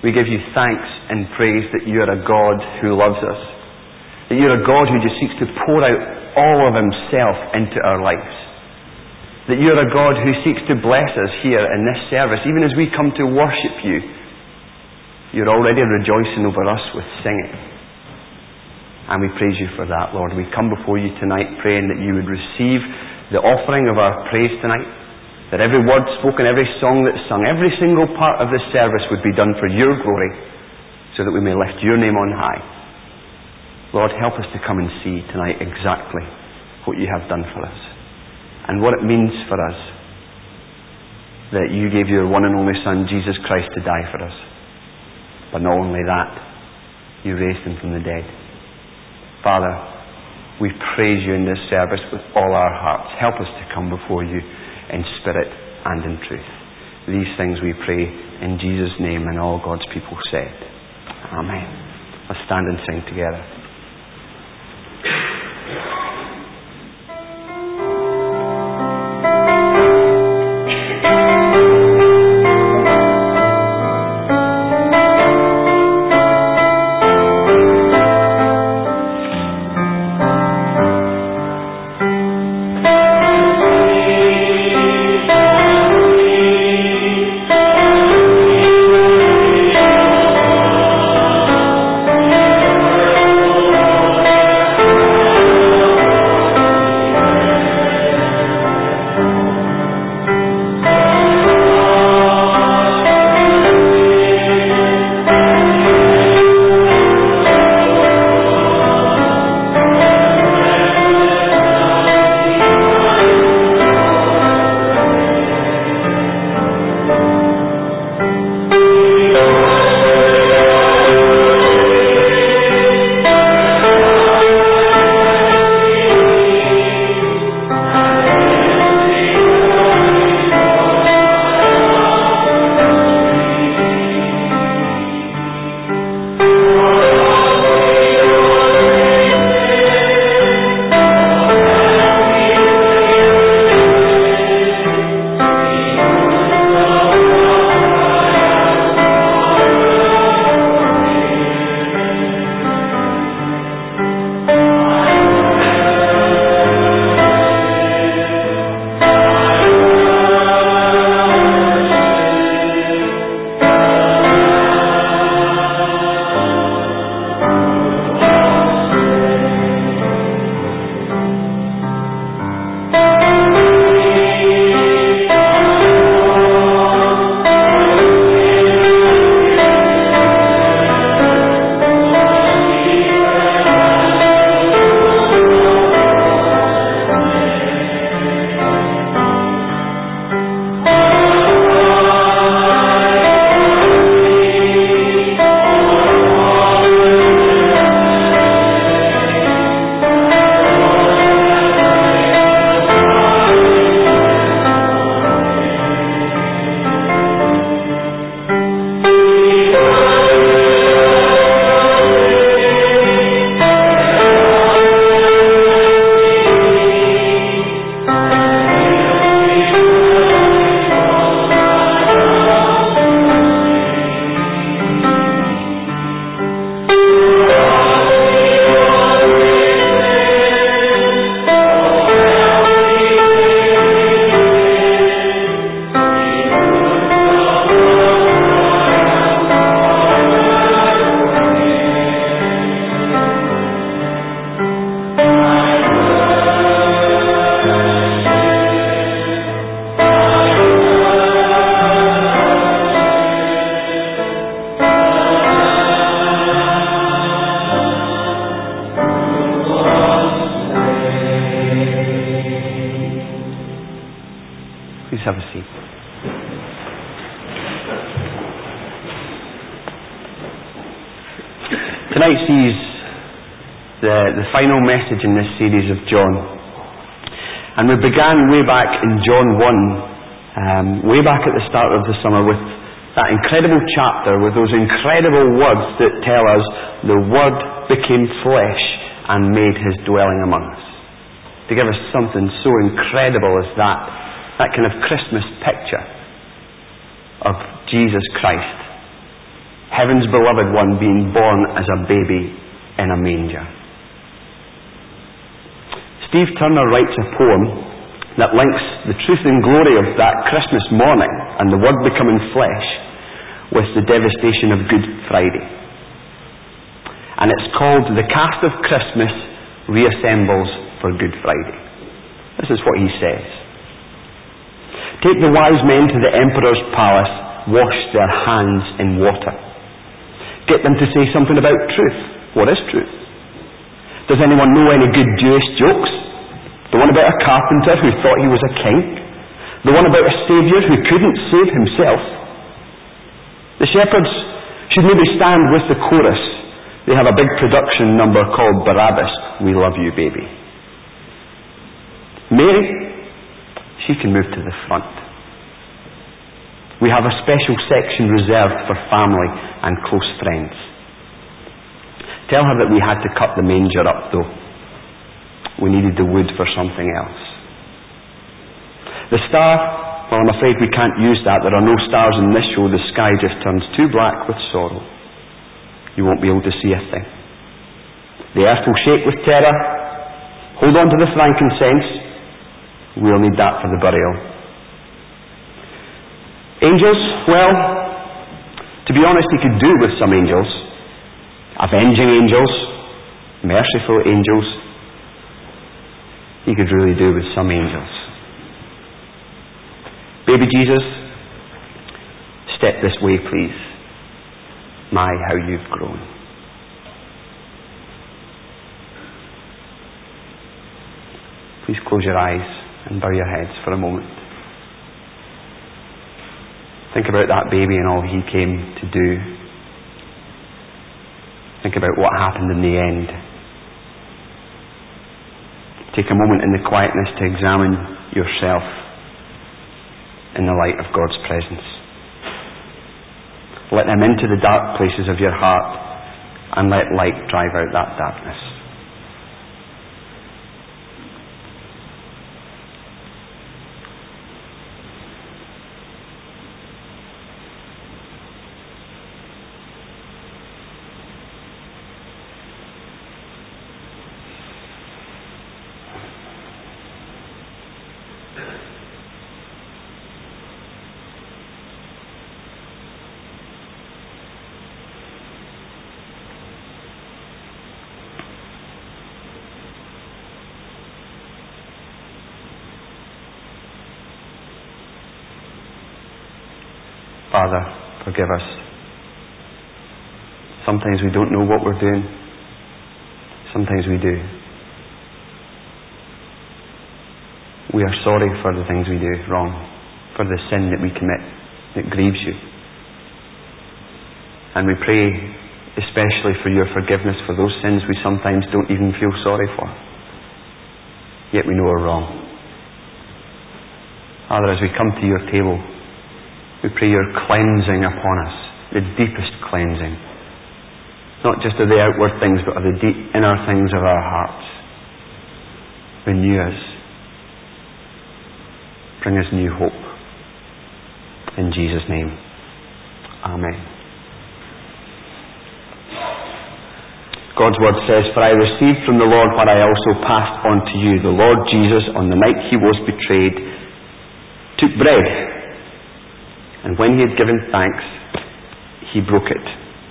We give you thanks and praise that you are a God who loves us. That you're a God who just seeks to pour out all of himself into our lives. That you're a God who seeks to bless us here in this service. Even as we come to worship you, you're already rejoicing over us with singing. And we praise you for that, Lord. We come before you tonight praying that you would receive the offering of our praise tonight. That every word spoken, every song that's sung, every single part of this service would be done for your glory, so that we may lift your name on high. Lord, help us to come and see tonight exactly what you have done for us, and what it means for us that you gave your one and only Son, Jesus Christ, to die for us. But not only that, you raised him from the dead. Father, we praise you in this service with all our hearts. Help us to come before you in spirit and in truth. These things we pray in Jesus' name, and all God's people said, Amen. Let's stand and sing together. have a seat. Tonight sees the final message in this series of John. And we began way back in John 1, way back at the start of the summer, with that incredible chapter with those incredible words that tell us the Word became flesh and made his dwelling among us. To give us something so incredible as that kind of Christmas picture of Jesus Christ, heaven's beloved one being born as a baby in a manger. Steve Turner writes a poem that links the truth and glory of that Christmas morning and the Word becoming flesh with the devastation of Good Friday. And it's called "The Cast of Christmas Reassembles for Good Friday." This is what he says. "Take the wise men to the emperor's palace, wash their hands in water. Get them to say something about truth. What is truth? Does anyone know any good Jewish jokes? The one about a carpenter who thought he was a king? The one about a saviour who couldn't save himself? The shepherds should maybe stand with the chorus. They have a big production number called Barabbas, We Love You Baby. Mary, she can move to the front. We have a special section reserved for family and close friends. Tell her that we had to cut the manger up though. We needed the wood for something else. The star, well, I'm afraid we can't use that. There are no stars in this show. The sky just turns too black with sorrow. You won't be able to see a thing. The earth will shake with terror. Hold on to the frankincense. We'll need that for the burial. Angels, well, to be honest, he could do with some angels. Avenging angels, merciful angels. He could really do with some angels. Baby Jesus, step this way, please. My, how you've grown. Please close your eyes and bow your heads for a moment. Think about that baby and all he came to do. Think about what happened in the end. Take a moment in the quietness to examine yourself in the light of God's presence. Let Him into the dark places of your heart and let light drive out that darkness. Father, forgive us. Sometimes we don't know what we're doing. Sometimes we do. We are sorry for the things we do wrong, for the sin that we commit that grieves you. And we pray especially for your forgiveness for those sins we sometimes don't even feel sorry for, yet we know are wrong. Father, as we come to your table, we pray your cleansing upon us, the deepest cleansing. Not just of the outward things, but of the deep inner things of our hearts. Renew us. Bring us new hope. In Jesus' name. Amen. God's word says, "For I received from the Lord what I also passed on to you. The Lord Jesus, on the night he was betrayed, took bread. And when he had given thanks, he broke it.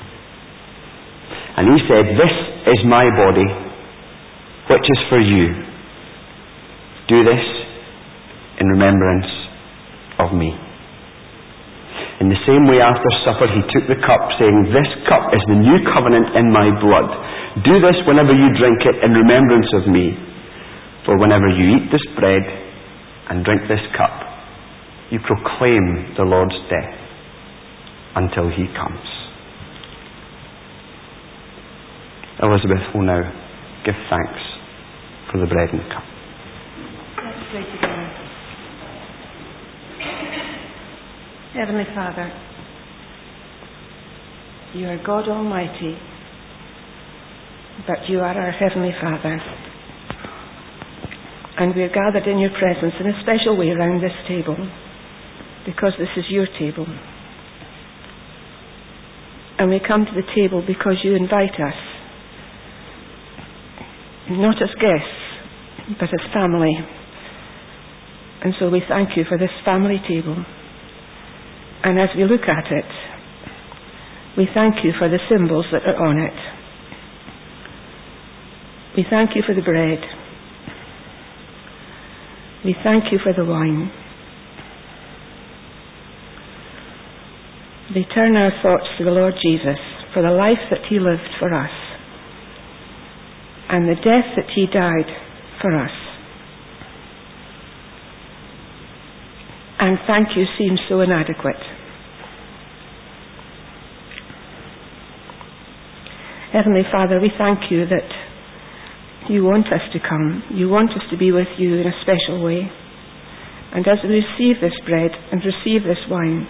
And he said, 'This is my body, which is for you. Do this in remembrance of me.' In the same way, after supper, he took the cup, saying, 'This cup is the new covenant in my blood. Do this whenever you drink it in remembrance of me. For whenever you eat this bread and drink this cup, you proclaim the Lord's death until he comes.'" Elizabeth will now give thanks for the bread and the cup. Let's pray together. Heavenly Father, you are God Almighty, but you are our Heavenly Father. And we are gathered in your presence in a special way around this table, because this is your table. And we come to the table because you invite us, not as guests, but as family. And so we thank you for this family table. And as we look at it, we thank you for the symbols that are on it. We thank you for the bread. We thank you for the wine. We turn our thoughts to the Lord Jesus for the life that he lived for us and the death that he died for us. And thank you seems so inadequate. Heavenly Father, we thank you that you want us to come. You want us to be with you in a special way. And as we receive this bread and receive this wine,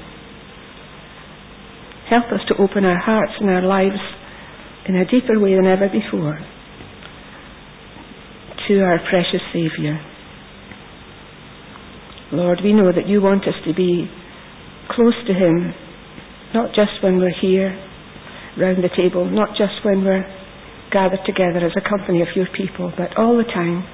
help us to open our hearts and our lives in a deeper way than ever before to our precious Saviour. Lord, we know that you want us to be close to him, not just when we're here round the table, not just when we're gathered together as a company of your people, but all the time.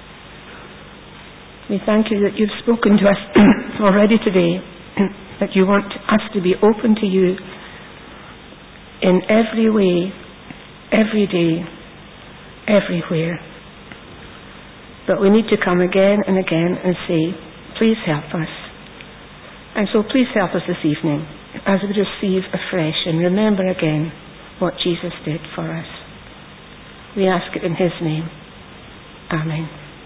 We thank you that you've spoken to us already today, that you want us to be open to you in every way, every day, everywhere. But we need to come again and again and say, please help us. And so please help us this evening as we receive afresh and remember again what Jesus did for us. We ask it in his name. Amen.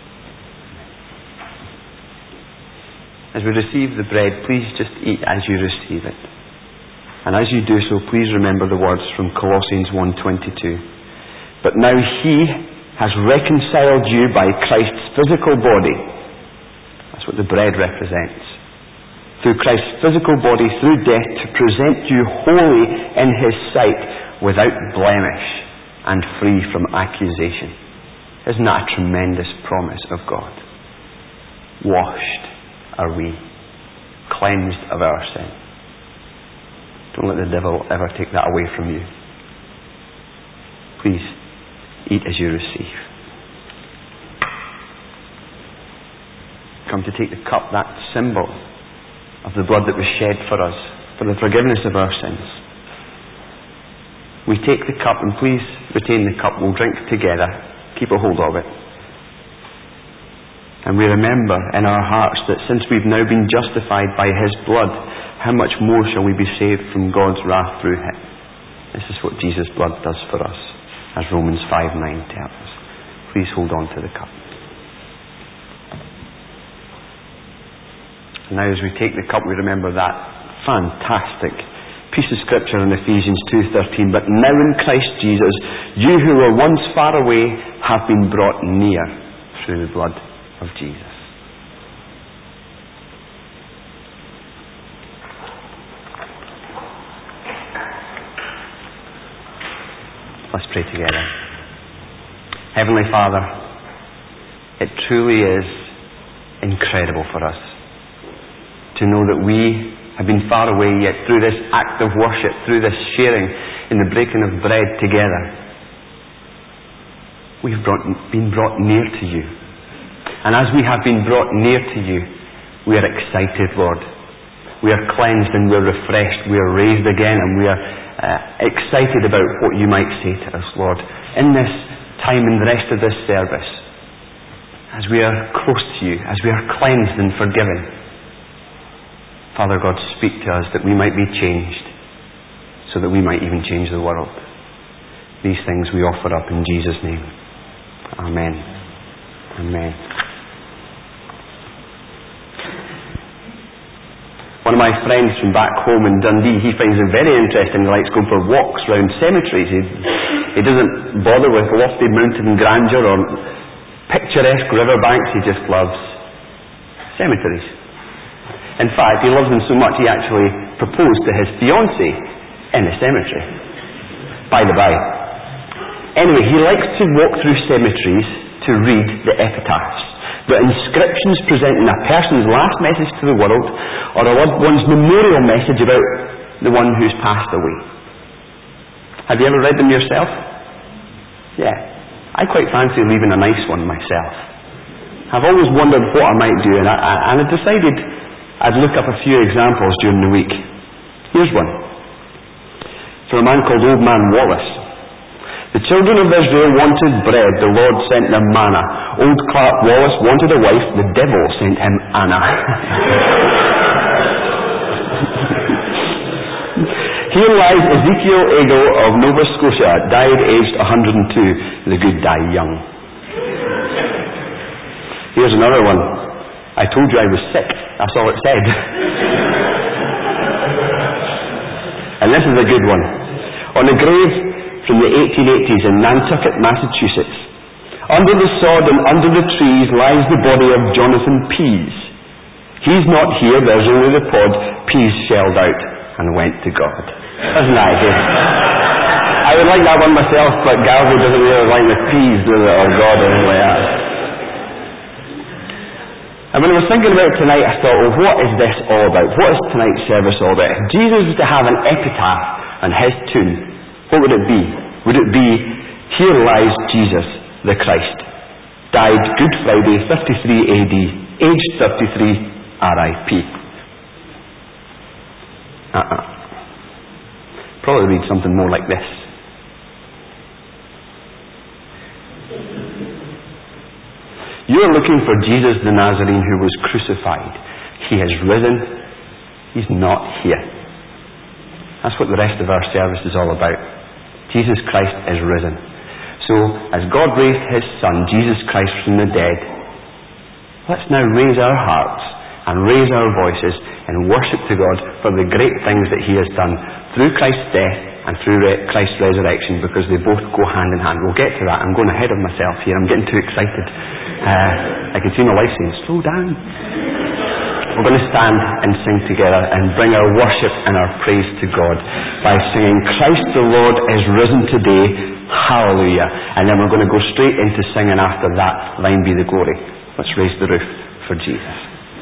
As we receive the bread, please just eat as you receive it. And as you do so, please remember the words from Colossians 1:22. But now he has reconciled you by Christ's physical body. That's what the bread represents. Through Christ's physical body, through death, to present you holy in his sight, without blemish and free from accusation. Isn't that a tremendous promise of God? Washed are we, cleansed of our sin. Don't let the devil ever take that away from you. Please, eat as you receive. Come to take the cup, that symbol of the blood that was shed for us, for the forgiveness of our sins. We take the cup, and please retain the cup. We'll drink together. Keep a hold of it. And we remember in our hearts that since we've now been justified by his blood, how much more shall we be saved from God's wrath through him? This is what Jesus' blood does for us, as Romans 5:9 tells us. Please hold on to the cup. And now as we take the cup, we remember that fantastic piece of scripture in Ephesians 2:13. But now in Christ Jesus, you who were once far away have been brought near through the blood of Jesus. Let's pray together. Heavenly Father, it truly is incredible for us to know that we have been far away, yet through this act of worship, through this sharing in the breaking of bread together, we've been brought near to you. And as we have been brought near to you, we are excited, Lord. We are cleansed and we are refreshed. We are raised again, and we are excited about what you might say to us, Lord, in this time and the rest of this service. As we are close to you, as we are cleansed and forgiven, Father God, speak to us that we might be changed, so that we might even change the world. These things we offer up in Jesus' name. Amen. Amen. One of my friends from back home in Dundee, he finds it very interesting. He likes going for walks round cemeteries. He doesn't bother with lofty mountain grandeur or picturesque riverbanks. He just loves cemeteries. In fact, he loves them so much he actually proposed to his fiancée in a cemetery. By the by. Anyway, he likes to walk through cemeteries to read the epitaphs, the inscriptions presenting a person's last message to the world, or a loved one's memorial message about the one who's passed away. Have you ever read them yourself? Yeah. I quite fancy leaving a nice one myself. I've always wondered what I might do, and I decided I'd look up a few examples during the week. Here's one. From a man called Old Man Wallace. The children of Israel wanted bread, the Lord sent them manna. Old Clark Wallace wanted a wife, the devil sent him Anna. Here lies Ezekiel Eagle of Nova Scotia, died aged 102. The good die young. Here's another one. I told you I was sick. That's all it said. And this is a good one. On a grave from the 1880s in Nantucket, Massachusetts, under the sod and under the trees lies the body of Jonathan Pease. He's not here, there's only the pod. Pease shelled out and went to God. Isn't that good? I would like that one myself, but Galway doesn't really like the Pease, does it? Or God or anything like that. And when I was thinking about tonight, I thought, well, what is this all about? What is tonight's service all about? If Jesus was to have an epitaph on his tomb, what would it be? Would it be, here lies Jesus, the Christ, died Good Friday, 53 AD, aged 33, RIP. Probably read something more like this. You are looking for Jesus the Nazarene who was crucified. He has risen. He's not here. That's what the rest of our service is all about. Jesus Christ is risen. So, as God raised his Son, Jesus Christ, from the dead, let's now raise our hearts and raise our voices in worship to God for the great things that he has done through Christ's death and through Christ's resurrection, because they both go hand in hand. We'll get to that. I'm going ahead of myself here. I'm getting too excited. I can see my wife saying, slow down. We're going to stand and sing together and bring our worship and our praise to God by singing, Christ the Lord is risen today, hallelujah. And then we're going to go straight into singing after that, thine be the glory. Let's raise the roof for Jesus.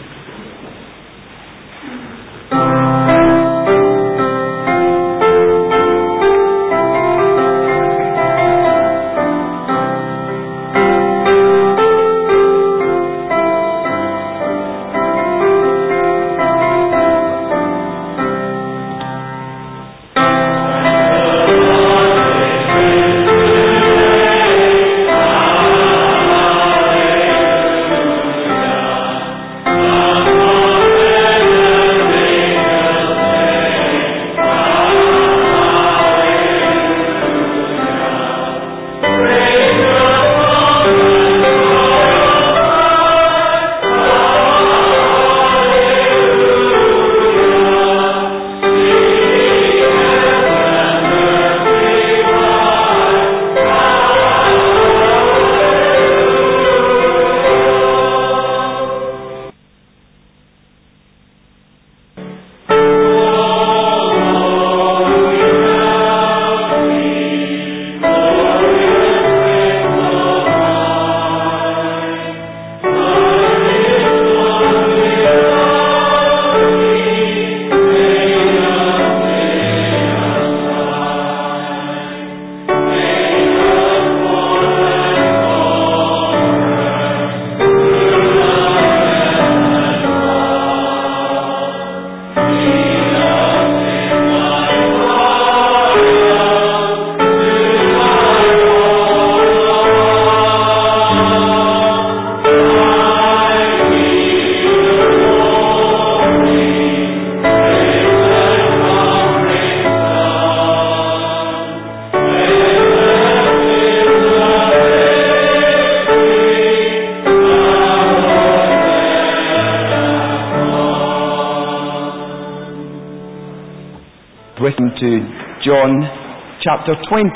Written to John chapter 20.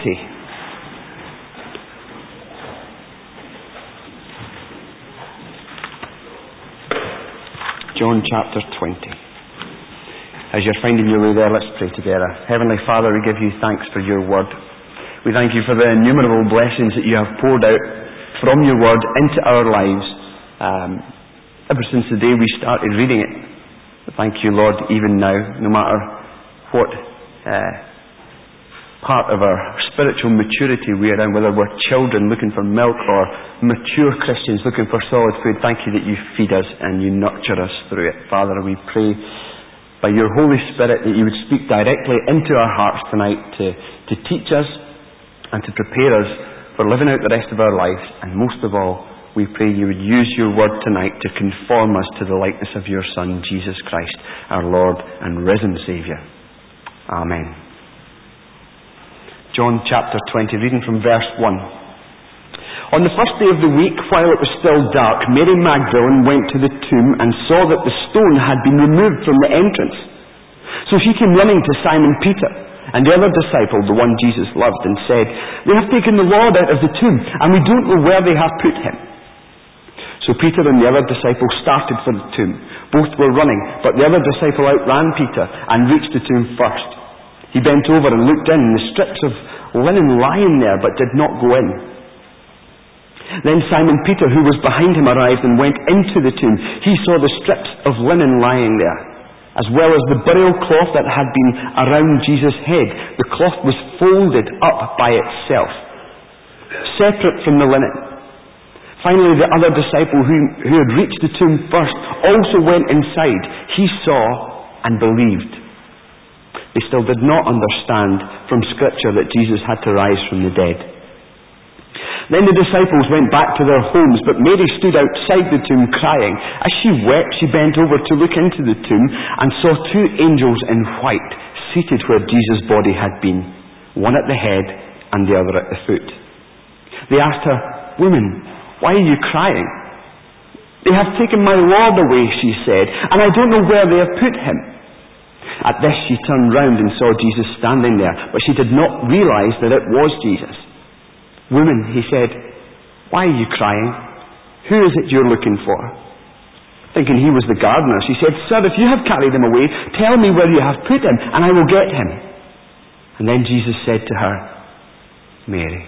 John chapter 20. As you're finding your way there, let's pray together. Heavenly Father, we give you thanks for your word. We thank you for the innumerable blessings that you have poured out from your word into our lives ever since the day we started reading it. But thank you, Lord, even now, no matter what part of our spiritual maturity we are in, whether we're children looking for milk or mature Christians looking for solid food. Thank you that you feed us and you nurture us through it. Father, we pray by your Holy Spirit that you would speak directly into our hearts tonight to teach us and to prepare us for living out the rest of our lives. And most of all, we pray you would use your word tonight to conform us to the likeness of your Son, Jesus Christ, our Lord and risen Saviour. Amen. John chapter 20, reading from verse 1. On the first day of the week, while it was still dark, Mary Magdalene went to the tomb and saw that the stone had been removed from the entrance. So she came running to Simon Peter and the other disciple, the one Jesus loved, and said, "They have taken the Lord out of the tomb, and we don't know where they have put him." So Peter and the other disciple started for the tomb. Both were running, but the other disciple outran Peter and reached the tomb first. He bent over and looked in, the strips of linen lying there, but did not go in. Then Simon Peter, who was behind him, arrived and went into the tomb. He saw the strips of linen lying there, as well as the burial cloth that had been around Jesus' head. The cloth was folded up by itself, separate from the linen. Finally, the other disciple who had reached the tomb first also went inside. He saw and believed. They still did not understand from Scripture that Jesus had to rise from the dead. Then the disciples went back to their homes, but Mary stood outside the tomb crying. As she wept, she bent over to look into the tomb and saw two angels in white seated where Jesus' body had been, one at the head and the other at the foot. They asked her, "Woman, why are you crying?" "They have taken my Lord away," she said, "and I don't know where they have put him." At this she turned round and saw Jesus standing there, but she did not realize that it was Jesus. "Woman," he said, "why are you crying? Who is it you're looking for?" Thinking he was the gardener, she said, "Sir, if you have carried him away, tell me where you have put him, and I will get him." And then Jesus said to her, "Mary."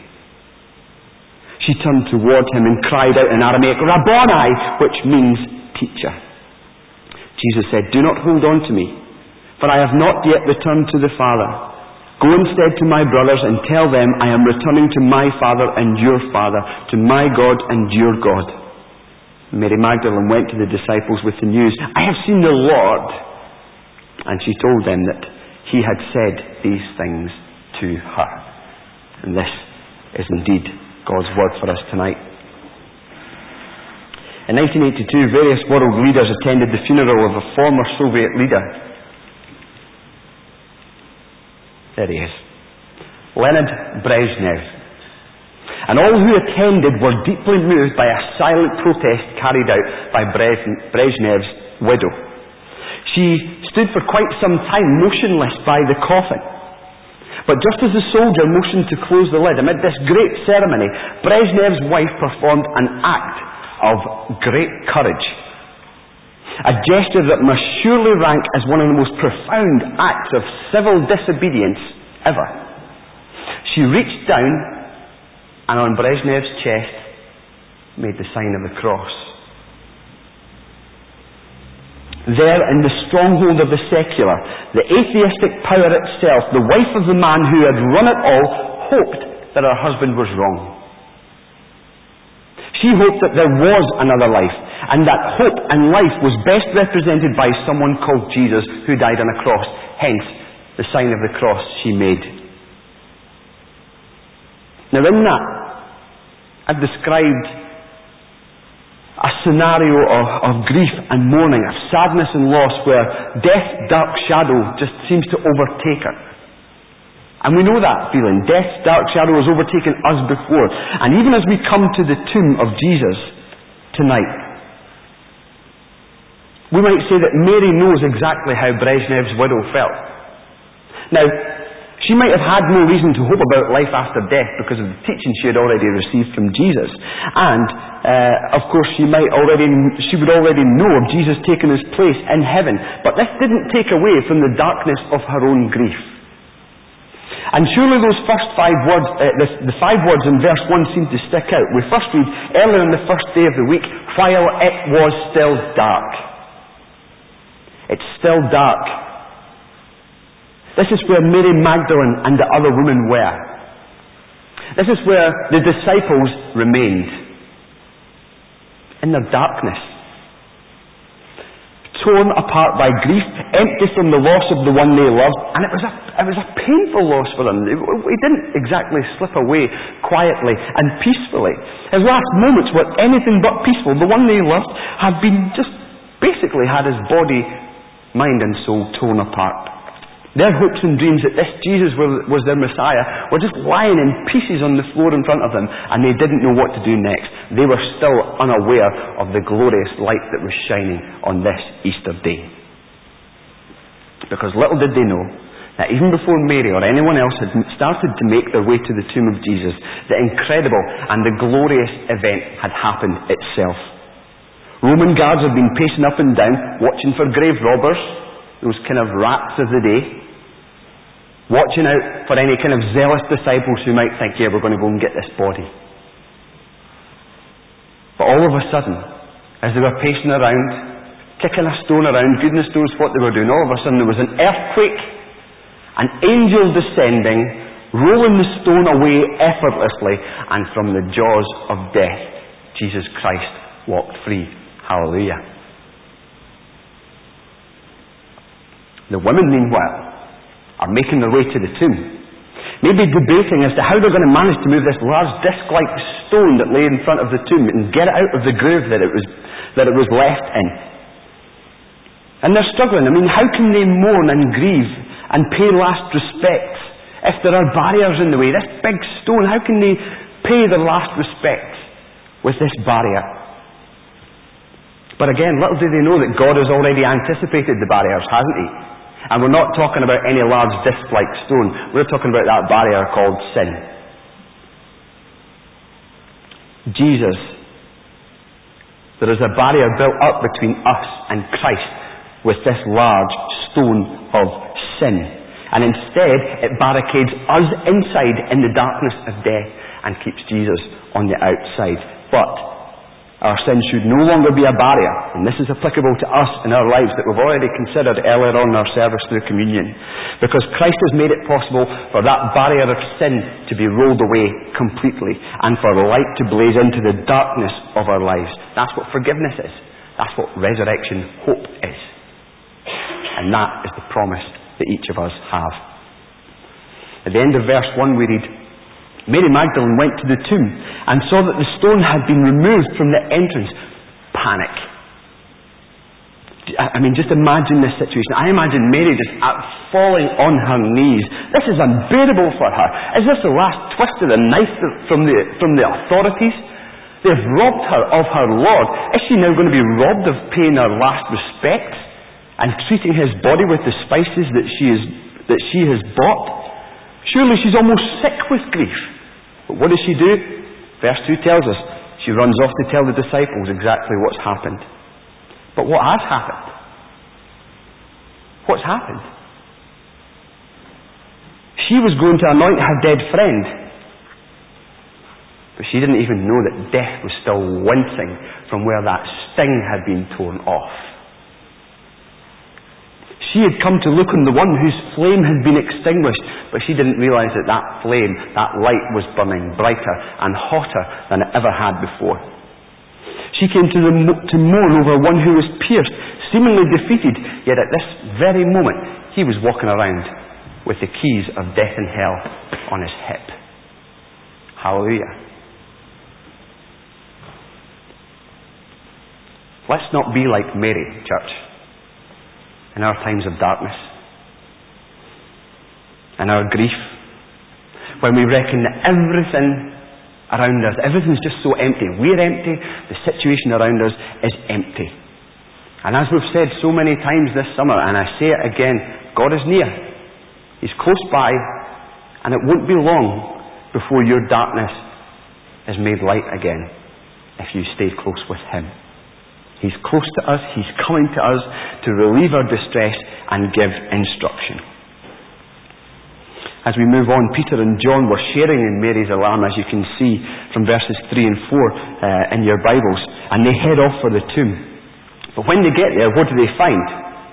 She turned toward him and cried out in Aramaic, "Rabboni," which means teacher. Jesus said, "Do not hold on to me, for I have not yet returned to the Father. Go instead to my brothers and tell them I am returning to my Father and your Father, to my God and your God." Mary Magdalene went to the disciples with the news, "I have seen the Lord." And she told them that he had said these things to her. And this is indeed God's word for us tonight. In 1982, various world leaders attended the funeral of a former Soviet leader. There he is, Leonid Brezhnev. And all who attended were deeply moved by a silent protest carried out by Brezhnev's widow. She stood for quite some time motionless by the coffin. But just as the soldier motioned to close the lid, amid this great ceremony, Brezhnev's wife performed an act of great courage. A gesture that must surely rank as one of the most profound acts of civil disobedience ever. She reached down and on Brezhnev's chest made the sign of the cross. There, in the stronghold of the secular, the atheistic power itself, the wife of the man who had run it all, hoped that her husband was wrong. She hoped that there was another life, and that hope and life was best represented by someone called Jesus, who died on a cross. Hence, the sign of the cross she made. Now in that, I've described a scenario of grief and mourning, of sadness and loss, where death's dark shadow just seems to overtake her. And we know that feeling. Death's dark shadow has overtaken us before. And even as we come to the tomb of Jesus tonight, we might say that Mary knows exactly how Brezhnev's widow felt. Now, she might have had no reason to hope about life after death because of the teaching she had already received from Jesus. And, of course, she would already know of Jesus taking his place in heaven. But this didn't take away from the darkness of her own grief. And surely those first 5 words, the 5 words in verse 1 seem to stick out. We first read, earlier on the first day of the week, while it was still dark. It's still dark. This is where Mary Magdalene and the other woman were. This is where the disciples remained. In their darkness. Torn apart by grief, empty from the loss of the one they loved, and it was a painful loss for them. He didn't exactly slip away quietly and peacefully. His last moments were anything but peaceful. The one they loved had been just basically had his body, mind and soul torn apart. Their hopes and dreams that this Jesus was their Messiah were just lying in pieces on the floor in front of them, and they didn't know what to do next. They were still unaware of the glorious light that was shining on this Easter day. Because little did they know that even before Mary or anyone else had started to make their way to the tomb of Jesus, the incredible and the glorious event had happened itself. Roman guards had been pacing up and down, watching for grave robbers, those kind of rats of the day, watching out for any kind of zealous disciples who might think, yeah, we're going to go and get this body. But all of a sudden, as they were pacing around, kicking a stone around, goodness knows what they were doing, all of a sudden there was an earthquake, an angel descending, rolling the stone away effortlessly, and from the jaws of death, Jesus Christ walked free. Hallelujah. The women, meanwhile, are making their way to the tomb, maybe debating as to how they're going to manage to move this large disc-like stone that lay in front of the tomb and get it out of the groove that it was left in. And they're struggling. I mean, how can they mourn and grieve and pay last respects if there are barriers in the way? This big stone, how can they pay their last respects with this barrier? But again, little do they know that God has already anticipated the barriers, hasn't He? And we're not talking about any large disc-like stone. We're talking about that barrier called sin. Jesus. There is a barrier built up between us and Christ with this large stone of sin. And instead, it barricades us inside in the darkness of death and keeps Jesus on the outside. But our sin should no longer be a barrier, and this is applicable to us in our lives that we've already considered earlier on in our service through communion. Because Christ has made it possible for that barrier of sin to be rolled away completely, and for light to blaze into the darkness of our lives. That's what forgiveness is. That's what resurrection hope is. And that is the promise that each of us have. At the end of verse 1 we read, Mary Magdalene went to the tomb and saw that the stone had been removed from the entrance. Panic. I mean, just imagine this situation. I imagine Mary just falling on her knees. This is unbearable for her. Is this the last twist of the knife from the authorities? They've robbed her of her Lord. Is she now going to be robbed of paying her last respects and treating his body with the spices that she has bought? Surely she's almost sick with grief. But what does she do? Verse 2 tells us she runs off to tell the disciples exactly what's happened. But what has happened? What's happened? She was going to anoint her dead friend, but she didn't even know that death was still wincing from where that sting had been torn off. She had come to look on the one whose flame had been extinguished, but she didn't realise that that flame, that light, was burning brighter and hotter than it ever had before. She came to mourn over one who was pierced, seemingly defeated, yet at this very moment he was walking around with the keys of death and hell on his hip. Hallelujah. Let's not be like Mary, church, in our times of darkness, in our grief, when we reckon that everything around us, everything's just so empty. We're empty, the situation around us is empty. And as we've said so many times this summer, and I say it again, God is near. He's close by, and it won't be long before your darkness is made light again if you stay close with Him. He's close to us, He's coming to us to relieve our distress and give instruction. As we move on, Peter and John were sharing in Mary's alarm, as you can see from verses 3 and 4 in your Bibles, and they head off for the tomb. But when they get there, what do they find?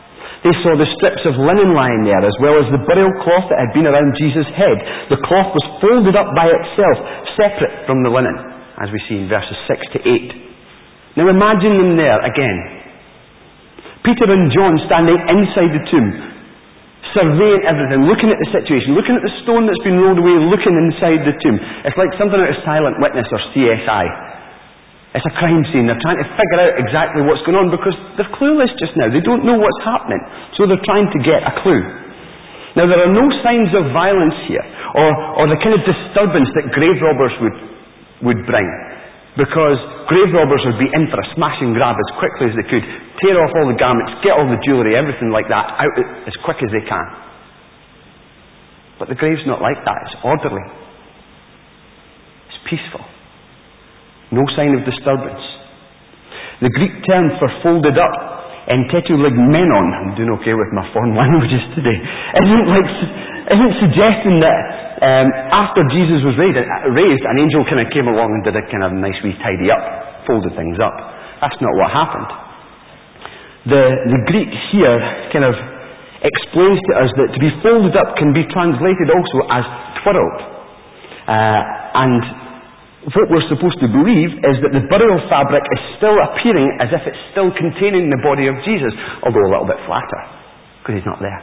They saw the strips of linen lying there, as well as the burial cloth that had been around Jesus' head. The cloth was folded up by itself, separate from the linen, as we see in verses 6 to 8. Now imagine them there again. Peter and John standing inside the tomb, surveying everything, looking at the situation, looking at the stone that's been rolled away, looking inside the tomb. It's like something out of Silent Witness or CSI. It's a crime scene. They're trying to figure out exactly what's going on because they're clueless just now. They don't know what's happening. So they're trying to get a clue. Now there are no signs of violence here or the kind of disturbance that grave robbers would bring. Because grave robbers would be in for a smash and grab as quickly as they could, tear off all the garments, get all the jewellery, everything like that, out as quick as they can. But the grave's not like that. It's orderly. It's peaceful. No sign of disturbance. The Greek term for folded up, entetuligmenon, I'm doing okay with my foreign languages today, isn't suggesting that after Jesus was raised, an angel kind of came along and did a kind of nice wee tidy up, folded things up. That's not what happened. The Greek here kind of explains to us that to be folded up can be translated also as twirled. And what we're supposed to believe is that the burial fabric is still appearing as if it's still containing the body of Jesus, although a little bit flatter, because he's not there.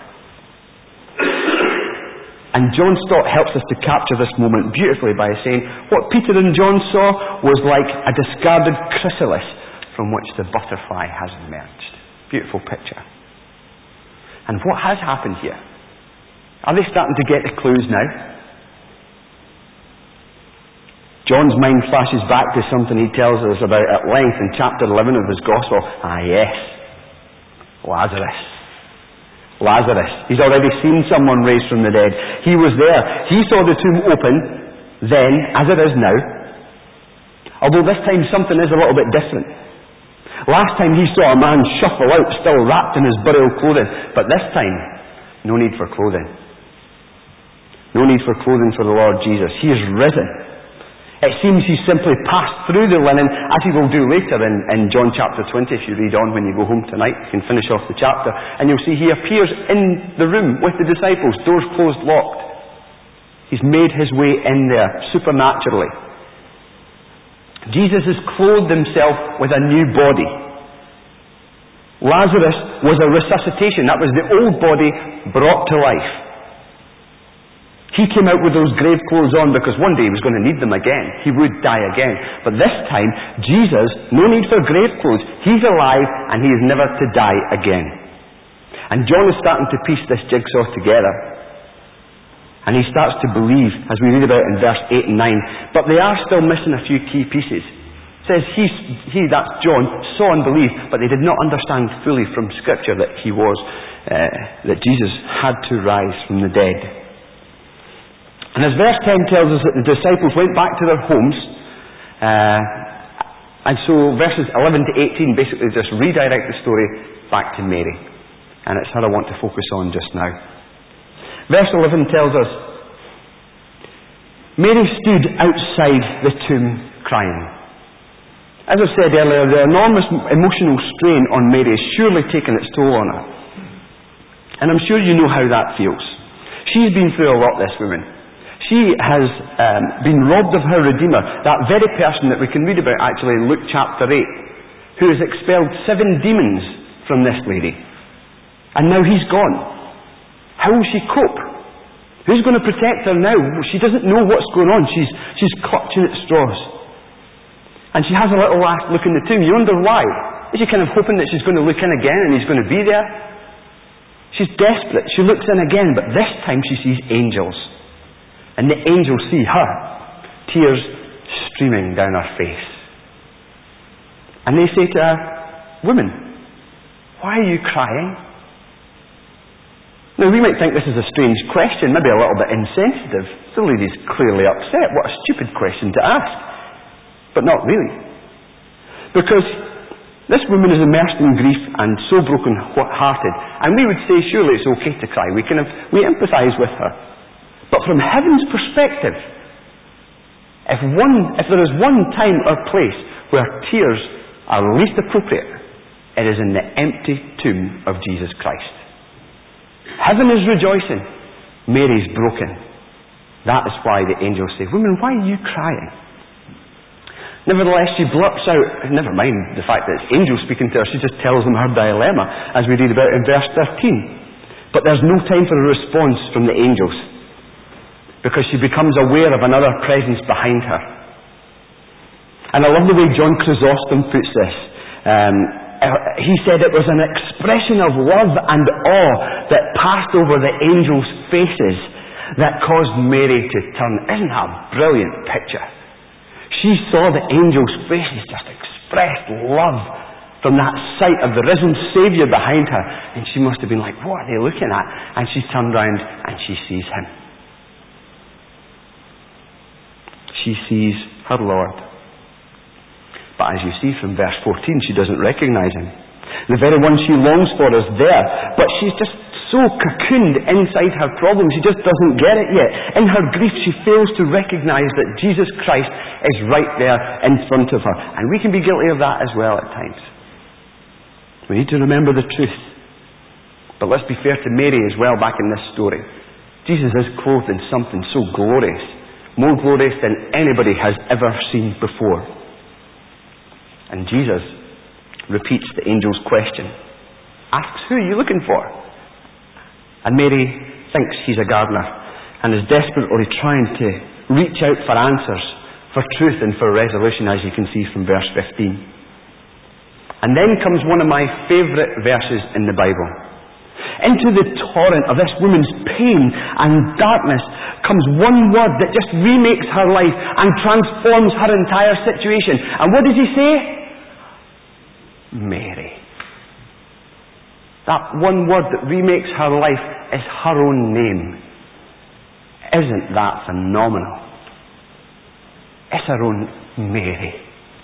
And John Stott helps us to capture this moment beautifully by saying, what Peter and John saw was like a discarded chrysalis from which the butterfly has emerged. Beautiful picture. And what has happened here? Are they starting to get the clues now? John's mind flashes back to something he tells us about at length in chapter 11 of his Gospel. Ah, yes. Lazarus. He's already seen someone raised from the dead. He was there. He saw the tomb open then, as it is now. Although this time something is a little bit different. Last time he saw a man shuffle out, still wrapped in his burial clothing. But this time, no need for clothing. No need for clothing for the Lord Jesus. He is risen. It seems he simply passed through the linen, as he will do later in John chapter 20, if you read on when you go home tonight. You can finish off the chapter. And you'll see he appears in the room with the disciples, doors closed, locked. He's made his way in there, supernaturally. Jesus has clothed himself with a new body. Lazarus was a resuscitation. That was the old body brought to life. He came out with those grave clothes on because one day he was going to need them again. He would die again. But this time, Jesus, no need for grave clothes. He's alive and he is never to die again. And John is starting to piece this jigsaw together. And he starts to believe, as we read about in verse 8 and 9. But they are still missing a few key pieces. It says he, that's John, saw and believed, but they did not understand fully from Scripture that that Jesus had to rise from the dead. And as verse 10 tells us that the disciples went back to their homes, and so verses 11 to 18 basically just redirect the story back to Mary. And it's her I want to focus on just now. Verse 11 tells us, Mary stood outside the tomb crying. As I said earlier, the enormous emotional strain on Mary has surely taken its toll on her. And I'm sure you know how that feels. She's been through a lot, this woman. She has been robbed of her Redeemer, that very person that we can read about actually in Luke chapter 8, who has expelled 7 demons from this lady. And now he's gone. How will she cope? Who's going to protect her now? She doesn't know what's going on. She's clutching at straws. And she has a little last look in the tomb. You wonder why. Is she kind of hoping that she's going to look in again and he's going to be there? She's desperate. She looks in again, but this time she sees angels. And the angels see her, tears streaming down her face. And they say to her, "Woman, why are you crying?" Now we might think this is a strange question, maybe a little bit insensitive. The lady's clearly upset. What a stupid question to ask. But not really. Because this woman is immersed in grief and so broken-hearted. And we would say, surely it's okay to cry. We empathise with her. But from heaven's perspective, if there is one time or place where tears are least appropriate, it is in the empty tomb of Jesus Christ. Heaven is rejoicing. Mary's broken. That is why the angels say, "Woman, why are you crying?" Nevertheless, she blurts out, never mind the fact that it's angels speaking to her, she just tells them her dilemma, as we read about in verse 13. But there's no time for a response from the angels, because she becomes aware of another presence behind her. And I love the way John Chrysostom puts this. He said it was an expression of love and awe that passed over the angels' faces that caused Mary to turn. Isn't that a brilliant picture? She saw the angels' faces just express love from that sight of the risen Saviour behind her, and she must have been like, what are they looking at? And she turned round and she sees him. She sees her Lord. But as you see from verse 14, she doesn't recognise him. The very one she longs for is there, but she's just so cocooned inside her problem, she just doesn't get it yet. In her grief, she fails to recognise that Jesus Christ is right there in front of her. And we can be guilty of that as well at times. We need to remember the truth. But let's be fair to Mary as well back in this story. Jesus is clothed in something so glorious, more glorious than anybody has ever seen before. And Jesus repeats the angel's question. Asks, who are you looking for? And Mary thinks he's a gardener and is desperately trying to reach out for answers, for truth and for resolution, as you can see from verse 15. And then comes one of my favourite verses in the Bible. Into the torrent of this woman's pain and darkness comes one word that just remakes her life and transforms her entire situation. And what does he say? Mary. That one word that remakes her life is her own name. Isn't that phenomenal? It's her own Mary.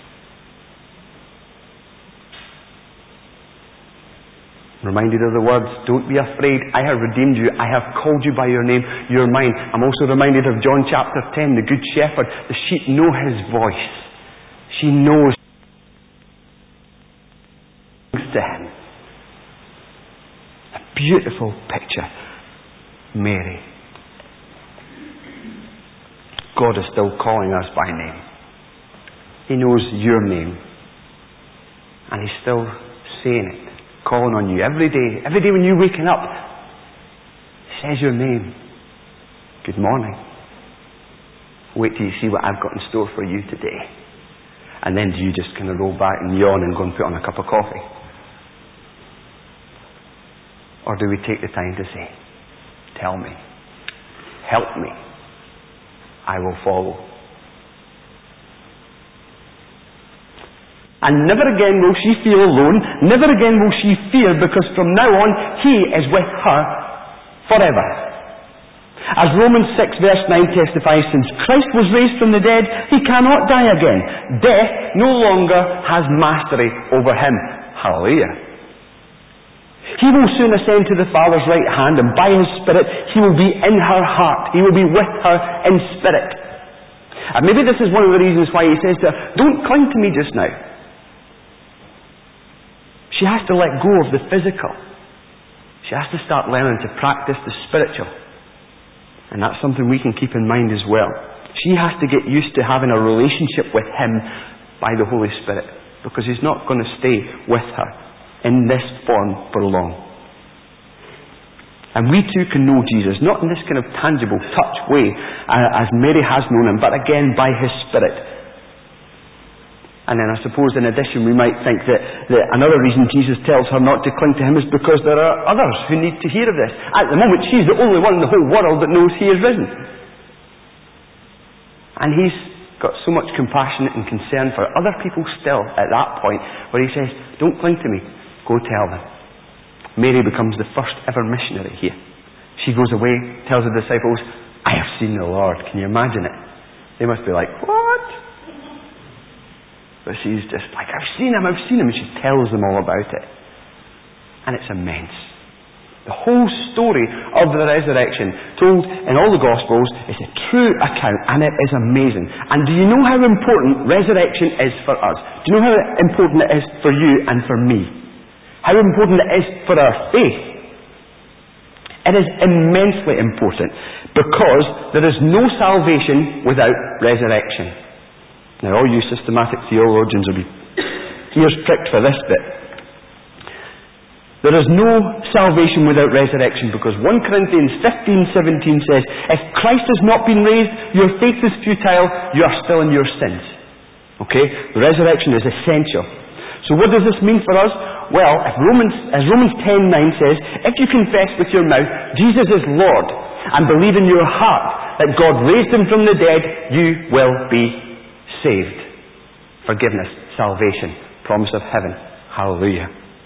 Reminded of the words, don't be afraid, I have redeemed you, I have called you by your name, you're mine. I'm also reminded of John chapter 10, the good shepherd. The sheep know his voice. She knows to him. A beautiful picture. Mary. God is still calling us by name. He knows your name. And he's still saying it. Calling on you every day when you're waking up. He says your name. Good morning. Wait till you see what I've got in store for you today. And then do you just kind of roll back and yawn and go and put on a cup of coffee? Or do we take the time to say, tell me, help me, I will follow. And never again will she feel alone. Never again will she fear, because from now on, he is with her forever. As Romans 6 verse 9 testifies, since Christ was raised from the dead, he cannot die again. Death no longer has mastery over him. Hallelujah. He will soon ascend to the Father's right hand, and by his Spirit, he will be in her heart. He will be with her in spirit. And maybe this is one of the reasons why he says to her, don't cling to me just now. She has to let go of the physical. She has to start learning to practice the spiritual. And that's something we can keep in mind as well. She has to get used to having a relationship with him by the Holy Spirit, because he's not going to stay with her in this form for long. And we too can know Jesus, not in this kind of tangible touch way as Mary has known him, but again by his Spirit. And then I suppose in addition we might think that another reason Jesus tells her not to cling to him is because there are others who need to hear of this. At the moment she's the only one in the whole world that knows he is risen. And he's got so much compassion and concern for other people still at that point where he says, don't cling to me, go tell them. Mary becomes the first ever missionary here. She goes away, tells the disciples, I have seen the Lord. Can you imagine it? They must be like, what? But she's just like, I've seen him. And she tells them all about it. And it's immense. The whole story of the resurrection, told in all the Gospels, is a true account, and it is amazing. And do you know how important resurrection is for us? Do you know how important it is for you and for me? How important it is for our faith? It is immensely important, because there is no salvation without resurrection. Now, all you systematic theologians will be ears pricked for this bit. There is no salvation without resurrection, because 1 Corinthians 15:17 says, if Christ has not been raised, your faith is futile, you are still in your sins. Okay? The resurrection is essential. So what does this mean for us? Well, as Romans 10:9 says, if you confess with your mouth Jesus is Lord, and believe in your heart that God raised him from the dead, you will be saved. Forgiveness, salvation, promise of heaven. Hallelujah.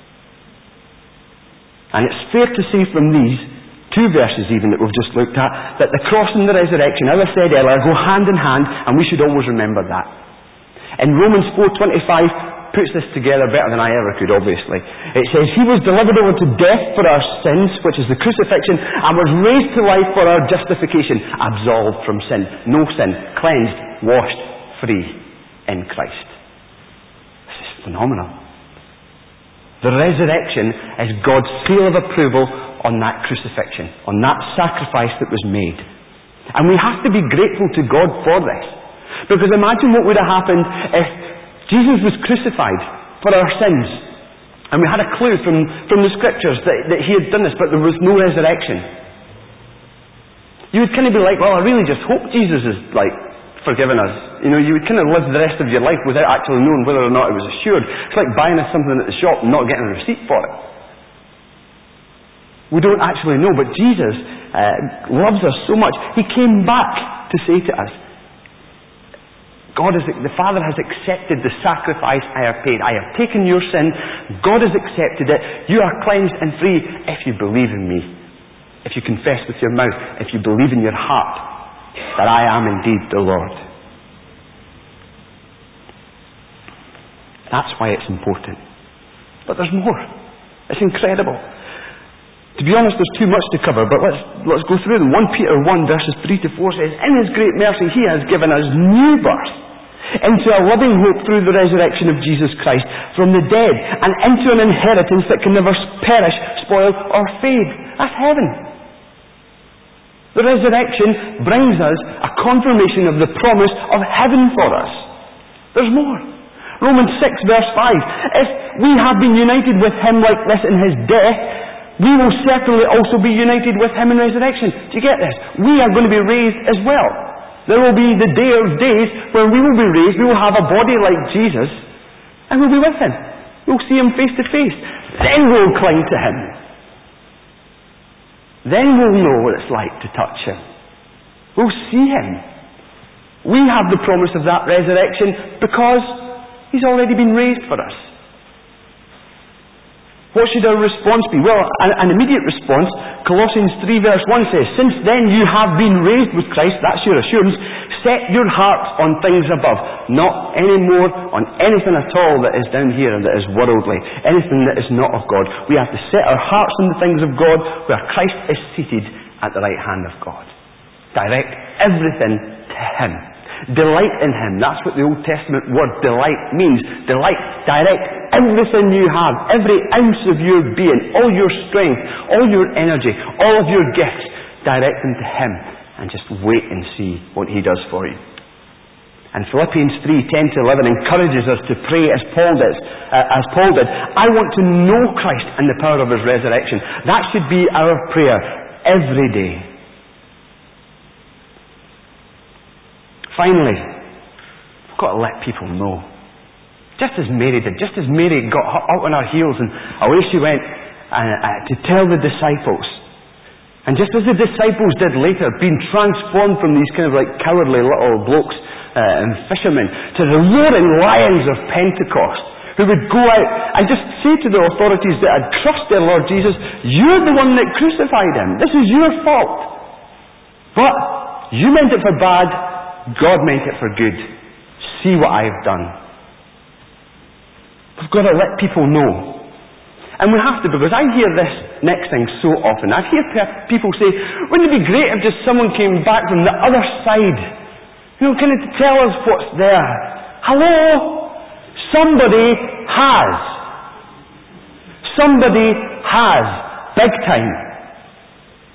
And it's fair to say from these two verses even that we've just looked at, that the cross and the resurrection, as I said earlier, go hand in hand, and we should always remember that. In Romans 4:25 puts this together better than I ever could, obviously. It says, he was delivered over to death for our sins, which is the crucifixion, and was raised to life for our justification, absolved from sin, no sin, cleansed, washed, free in Christ. This is phenomenal. The resurrection is God's seal of approval on that crucifixion, on that sacrifice that was made. And we have to be grateful to God for this. Because imagine what would have happened if Jesus was crucified for our sins, and we had a clue from the scriptures that he had done this, but there was no resurrection. You would kind of be like, well, I really just hope Jesus is forgiven us. You know, you would kind of live the rest of your life without actually knowing whether or not it was assured. It's like buying us something at the shop and not getting a receipt for it. We don't actually know, but Jesus loves us so much. He came back to say to us, the Father has accepted the sacrifice I have paid. I have taken your sin. God has accepted it. You are cleansed and free if you believe in me. If you confess with your mouth. If you believe in your heart that I am indeed the Lord. That's why it's important. But there's more. It's incredible. To be honest, there's too much to cover, but let's go through them. 1 Peter 1 verses 3-4 says, in his great mercy he has given us new birth into a living hope through the resurrection of Jesus Christ from the dead, and into an inheritance that can never perish, spoil, or fade. That's heaven. The resurrection brings us a confirmation of the promise of heaven for us. There's more. Romans 6 verse 5. If we have been united with him like this in his death, we will certainly also be united with him in resurrection. Do you get this? We are going to be raised as well. There will be the day of days when we will be raised. We will have a body like Jesus, and we'll be with him. We'll see him face to face. Then we'll cling to him. Then we'll know what it's like to touch him. We'll see him. We have the promise of that resurrection because he's already been raised for us. What should our response be? Well, an immediate response, Colossians 3 verse 1 says, since then you have been raised with Christ, that's your assurance, set your hearts on things above, not anymore on anything at all that is down here and that is worldly, anything that is not of God. We have to set our hearts on the things of God, where Christ is seated at the right hand of God. Direct everything to him. Delight in him. That's what the Old Testament word delight means. Delight. Direct everything you have, every ounce of your being, all your strength, all your energy, all of your gifts, direct them to him, and just wait and see what he does for you. And Philippians 3:10-11 encourages us to pray as Paul did. I want to know Christ and the power of his resurrection. That should be our prayer every day. Finally, we've got to let people know. Just as Mary did. Just as Mary got up on her heels and away she went to tell the disciples. And just as the disciples did later, being transformed from these kind of cowardly little blokes and fishermen to the roaring lions of Pentecost, who would go out and just say to the authorities that had crushed their Lord Jesus, you're the one that crucified him. This is your fault. But you meant it for bad. God meant it for good. See what I have done. We've got to let people know. And we have to, because I hear this next thing so often. I hear people say, wouldn't it be great if just someone came back from the other side? You know, kind of to tell us what's there. Hello? Somebody has. Somebody has. Big time.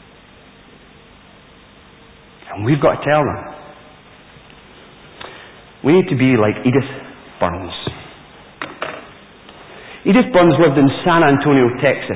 And we've got to tell them. We need to be like Edith Burns. Edith Burns lived in San Antonio, Texas.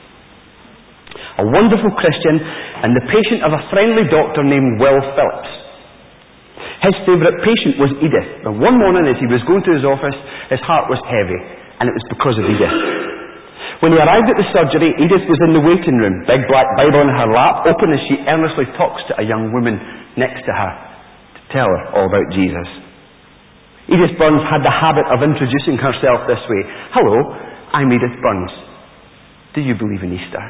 A wonderful Christian and the patient of a friendly doctor named Will Phillips. His favourite patient was Edith. And one morning as he was going to his office, his heart was heavy, and it was because of Edith. When he arrived at the surgery, Edith was in the waiting room, big black Bible in her lap, open as she earnestly talks to a young woman next to her to tell her all about Jesus. Edith Burns had the habit of introducing herself this way. Hello, I'm Edith Burns. Do you believe in Easter?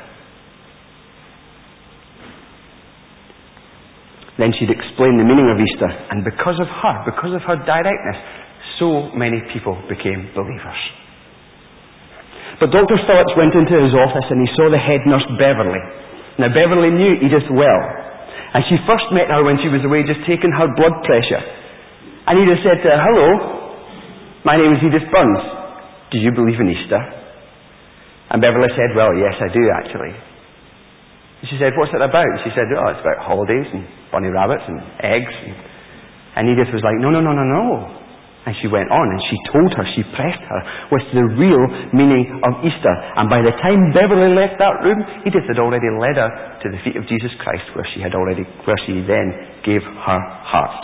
Then she'd explain the meaning of Easter, and because of her directness, so many people became believers. But Dr. Phillips went into his office and he saw the head nurse Beverly. Now Beverly knew Edith well, and she first met her when she was away just taking her blood pressure. And Edith said to her, hello, my name is Edith Burns. Do you believe in Easter? And Beverly said, well, yes, I do actually. And she said, what's it about? She said, oh, it's about holidays and bunny rabbits and eggs. And Edith was like, no. And she went on and she told her, she pressed her with the real meaning of Easter. And by the time Beverly left that room, Edith had already led her to the feet of Jesus Christ, where she then gave her heart.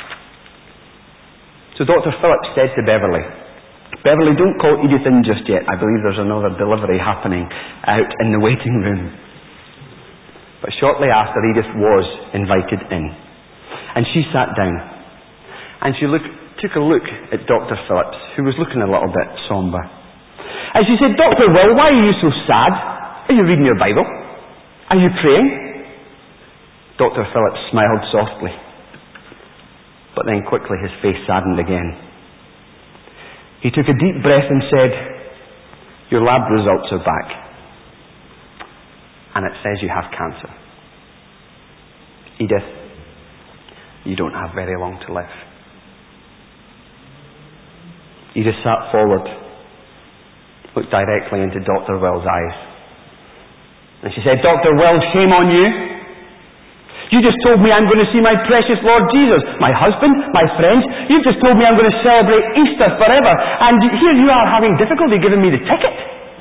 So Dr. Phillips said to Beverly, don't call Edith in just yet. I believe there's another delivery happening out in the waiting room. But shortly after, Edith was invited in. And she sat down. And she took a look at Dr. Phillips, who was looking a little bit sombre. And she said, Dr. Will, why are you so sad? Are you reading your Bible? Are you praying? Dr. Phillips smiled softly. But then quickly his face saddened again. He took a deep breath and said, your lab results are back. And it says you have cancer. Edith, you don't have very long to live. Edith sat forward, looked directly into Dr. Will's eyes. And she said, Dr. Will, shame on you. You just told me I'm going to see my precious Lord Jesus, my husband, my friends. You've just told me I'm going to celebrate Easter forever. And here you are having difficulty giving me the ticket.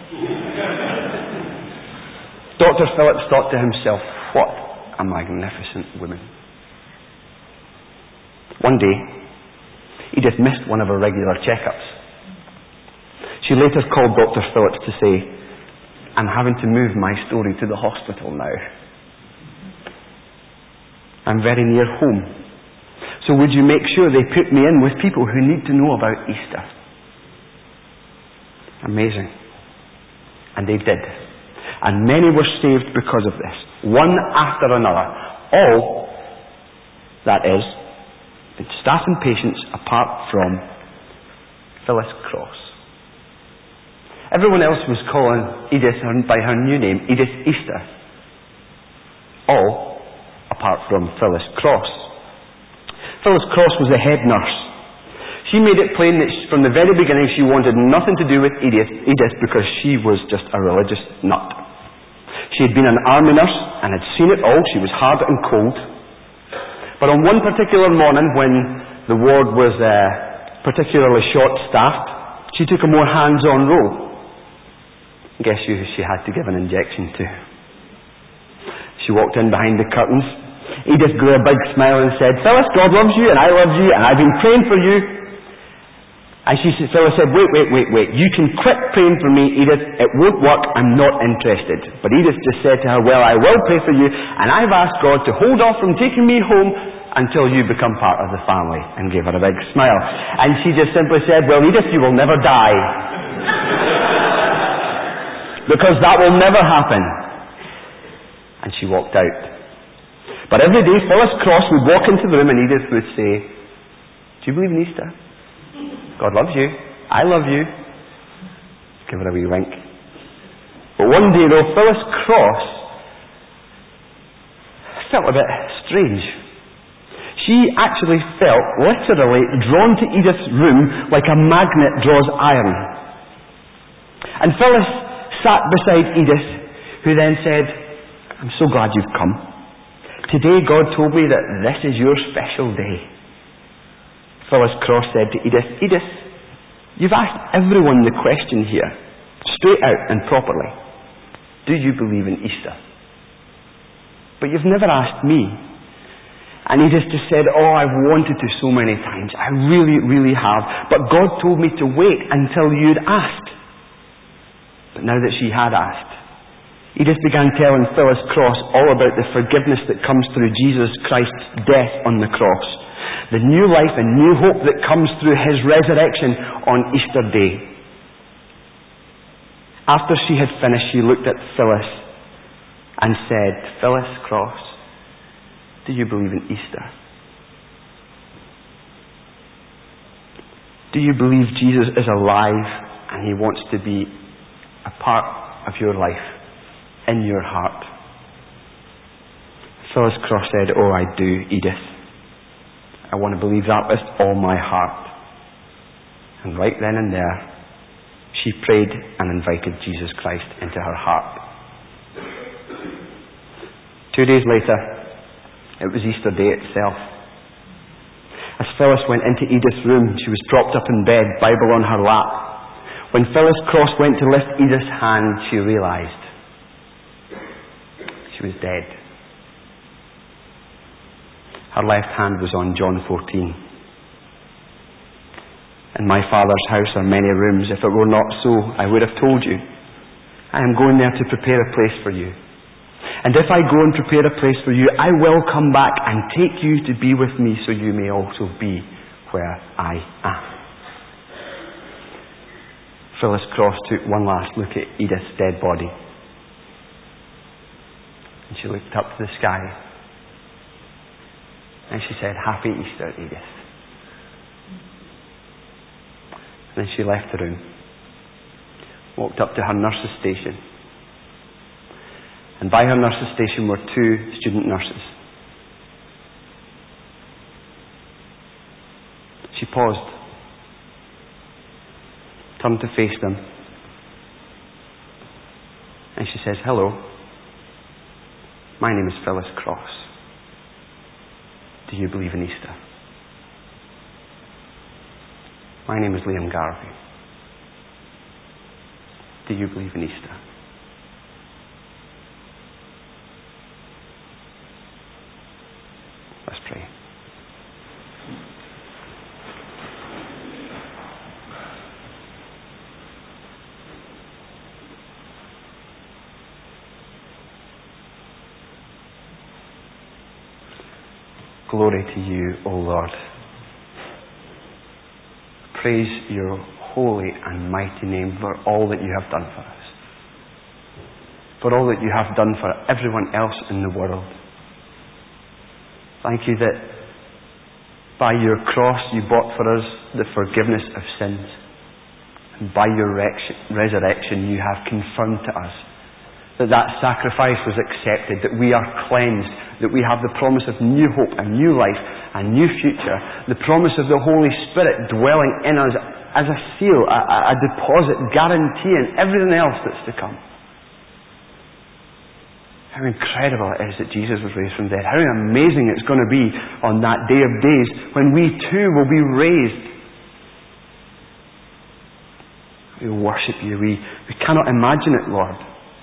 Dr. Phillips thought to himself, what a magnificent woman. One day, Edith missed one of her regular checkups. She later called Dr. Phillips to say, I'm having to move my story to the hospital now. I'm very near home. So would you make sure they put me in with people who need to know about Easter? Amazing. And they did. And many were saved because of this. One after another. All, that is, staff and patients apart from Phyllis Cross. Everyone else was calling Edith by her new name, Edith Easter. All apart from Phyllis Cross. Phyllis Cross was the head nurse. She made it plain that from the very beginning she wanted nothing to do with Edith because she was just a religious nut. She had been an army nurse and had seen it all. She was hard and cold. But on one particular morning when the ward was particularly short-staffed, she took a more hands-on role. Guess who she had to give an injection to? She walked in behind the curtains. Edith grew a big smile and said, Phyllis, God loves you and I love you and I've been praying for you. And Phyllis said, wait. You can quit praying for me, Edith. It won't work. I'm not interested. But Edith just said to her, well, I will pray for you and I've asked God to hold off from taking me home until you become part of the family. And gave her a big smile. And she just simply said, well, Edith, you will never die. Because that will never happen. And she walked out. But every day Phyllis Cross would walk into the room and Edith would say, do you believe in Easter? God loves you. I love you. Give her a wee wink. But one day though, Phyllis Cross felt a bit strange. She actually felt literally drawn to Edith's room like a magnet draws iron. And Phyllis sat beside Edith, who then said, I'm so glad you've come. Today God told me that this is your special day. Phyllis Cross said to Edith, Edith, you've asked everyone the question here, straight out and properly. Do you believe in Easter? But you've never asked me. And Edith just said, oh, I've wanted to so many times. I really, really have. But God told me to wait until you'd asked. But now that she had asked, Edith began telling Phyllis Cross all about the forgiveness that comes through Jesus Christ's death on the cross. The new life and new hope that comes through His resurrection on Easter Day. After she had finished, she looked at Phyllis and said, Phyllis Cross, do you believe in Easter? Do you believe Jesus is alive and He wants to be a part of your life, in your heart? Phyllis Cross said, oh, I do, Edith. I want to believe that with all my heart. And right then and there, she prayed and invited Jesus Christ into her heart. 2 days later, it was Easter Day itself. As Phyllis went into Edith's room, she was propped up in bed, Bible on her lap. When Phyllis Cross went to lift Edith's hand, she realised she was dead. Her left hand was on John 14. In my Father's house are many rooms. If it were not so, I would have told you. I am going there to prepare a place for you. And if I go and prepare a place for you, I will come back and take you to be with me, so you may also be where I am. Phyllis Cross took one last look at Edith's dead body. And she looked up to the sky. And she said, Happy Easter, Edith. And then she left the room, walked up to her nurse's station. And by her nurse's station were 2 student nurses. She paused, turned to face them, and she says, Hello, my name is Phyllis Cross. Do you believe in Easter? My name is Liam Garvey. Do you believe in Easter? Let's pray. Glory to you, O Lord. Praise your holy and mighty name for all that you have done for us. For all that you have done for everyone else in the world. Thank you that by your cross you bought for us the forgiveness of sins. And by your resurrection you have confirmed to us that sacrifice was accepted, that we are cleansed, that we have the promise of new hope, a new life, a new future, the promise of the Holy Spirit dwelling in us as a seal, a deposit, guarantee, and everything else that's to come. How incredible it is that Jesus was raised from the dead. How amazing it's going to be on that day of days when we too will be raised. We worship you. We cannot imagine it, Lord.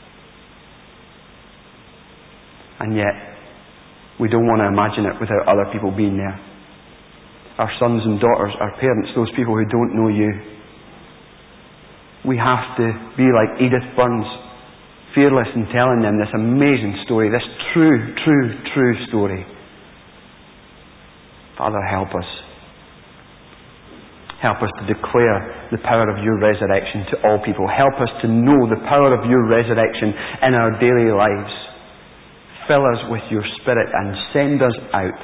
And yet, we don't want to imagine it without other people being there. Our sons and daughters, our parents, those people who don't know you. We have to be like Edith Burns, fearless in telling them this amazing story, this true story. Father, help us. Help us to declare the power of your resurrection to all people. Help us to know the power of your resurrection in our daily lives. Fill us with your Spirit and send us out,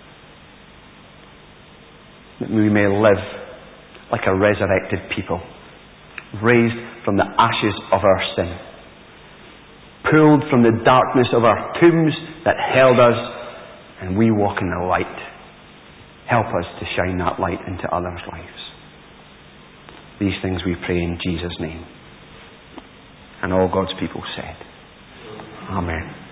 that we may live like a resurrected people, raised from the ashes of our sin, pulled from the darkness of our tombs that held us, and we walk in the light. Help us to shine that light into others' lives. These things we pray in Jesus' name. And all God's people said, Amen.